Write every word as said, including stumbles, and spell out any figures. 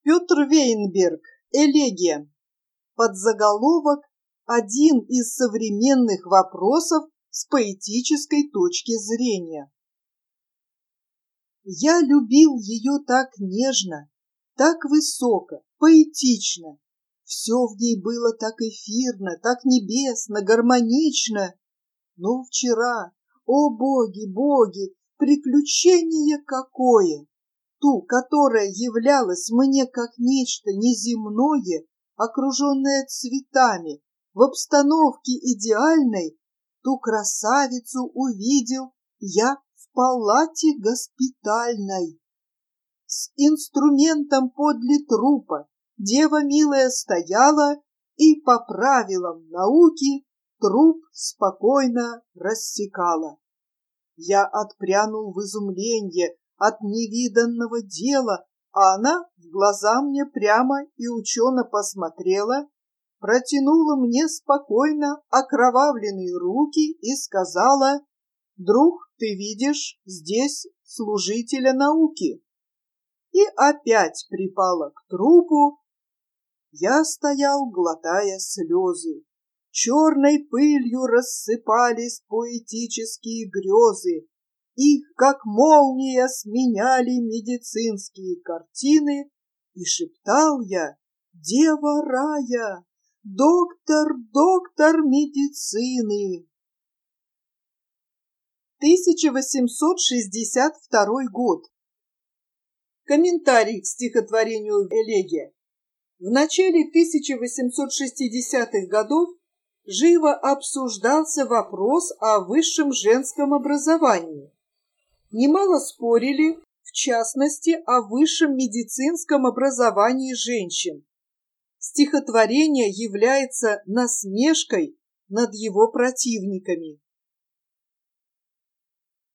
Петр Вейнберг. Элегия. Подзаголовок «Один из современных вопросов с поэтической точки зрения». Я любил ее так нежно, так высоко, поэтично. Все в ней было так эфирно, так небесно, гармонично. Но вчера, о боги, боги, приключение какое! Ту, которая являлась мне как нечто неземное, окруженное цветами, в обстановке идеальной, ту красавицу увидел я в палате госпитальной. С инструментом подле трупа дева милая стояла и по правилам науки труп спокойно рассекала. Я отпрянул в изумленье от невиданного дела, а она в глаза мне прямо и учено посмотрела, протянула мне спокойно окровавленные руки и сказала: «Друг, ты видишь здесь служителя науки». И опять припала к трупу. Я стоял, глотая слезы. Черной пылью рассыпались поэтические грезы. Их, как молния, сменяли медицинские картины, и шептал я: «Дева рая, доктор, доктор медицины». тысяча восемьсот шестьдесят второй год. Комментарий к стихотворению «Элегия». В начале тысяча восемьсот шестидесятых годов живо обсуждался вопрос о высшем женском образовании. Немало спорили, в частности, о высшем медицинском образовании женщин. Стихотворение является насмешкой над его противниками.